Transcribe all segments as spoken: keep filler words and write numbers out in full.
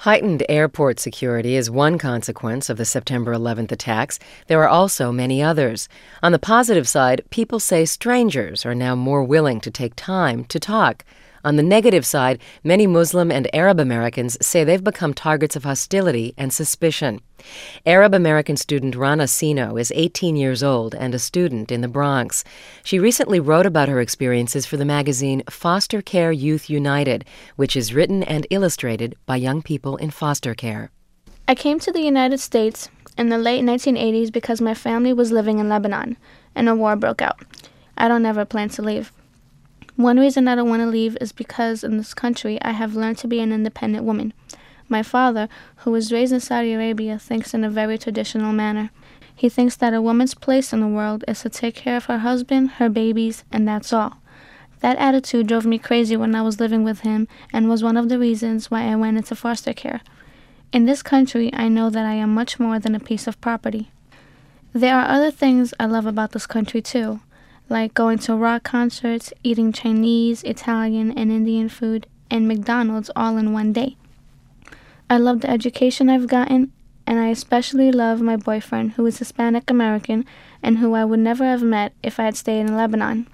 Heightened airport security is one consequence of the September eleventh attacks. There are also many others. On the positive side, people say strangers are now more willing to take time to talk. On the negative side, many Muslim and Arab Americans say they've become targets of hostility and suspicion. Arab American student Rana Sino is eighteen years old and a student in the Bronx. She recently wrote about her experiences for the magazine Foster Care Youth United, which is written and illustrated by young people in foster care. I came to the United States in the late nineteen eighties because my family was living in Lebanon and a war broke out. I don't ever plan to leave. One reason I don't want to leave is because in this country I have learned to be an independent woman. My father, who was raised in Saudi Arabia, thinks in a very traditional manner. He thinks that a woman's place in the world is to take care of her husband, her babies, and that's all. That attitude drove me crazy when I was living with him and was one of the reasons why I went into foster care. In this country, I know that I am much more than a piece of property. There are other things I love about this country too, like going to rock concerts, eating Chinese, Italian, and Indian food, and McDonald's all in one day. I love the education I've gotten, and I especially love my boyfriend, who is Hispanic American and who I would never have met if I had stayed in Lebanon.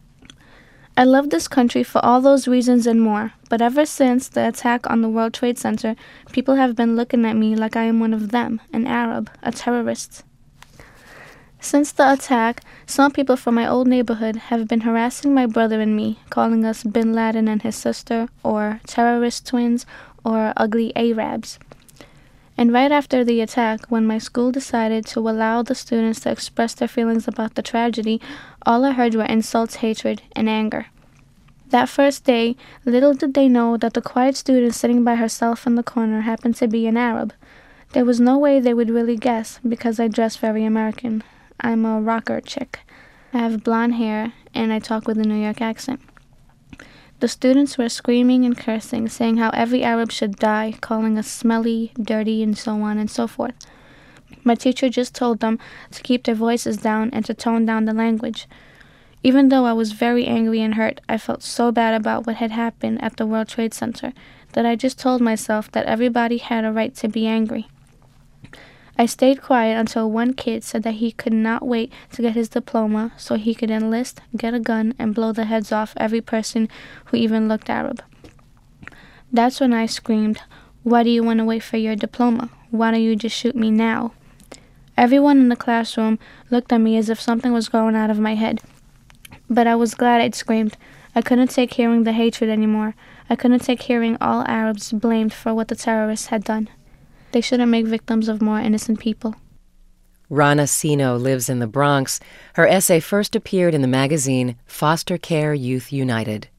I love this country for all those reasons and more, but ever since the attack on the World Trade Center, people have been looking at me like I am one of them, an Arab, a terrorist. Since the attack, some people from my old neighborhood have been harassing my brother and me, calling us Bin Laden and his sister, or terrorist twins, or ugly Arabs. And right after the attack, when my school decided to allow the students to express their feelings about the tragedy, all I heard were insults, hatred, and anger. That first day, little did they know that the quiet student sitting by herself in the corner happened to be an Arab. There was no way they would really guess, because I dress very American. I'm a rocker chick. I have blonde hair, and I talk with a New York accent. The students were screaming and cursing, saying how every Arab should die, calling us smelly, dirty, and so on and so forth. My teacher just told them to keep their voices down and to tone down the language. Even though I was very angry and hurt, I felt so bad about what had happened at the World Trade Center that I just told myself that everybody had a right to be angry. I stayed quiet until one kid said that he could not wait to get his diploma so he could enlist, get a gun, and blow the heads off every person who even looked Arab. That's when I screamed, "Why do you want to wait for your diploma? Why don't you just shoot me now?" Everyone in the classroom looked at me as if something was going out of my head. But I was glad I'd screamed. I couldn't take hearing the hatred anymore. I couldn't take hearing all Arabs blamed for what the terrorists had done. They shouldn't make victims of more innocent people. Rana Sino lives in the Bronx. Her essay first appeared in the magazine Foster Care Youth United.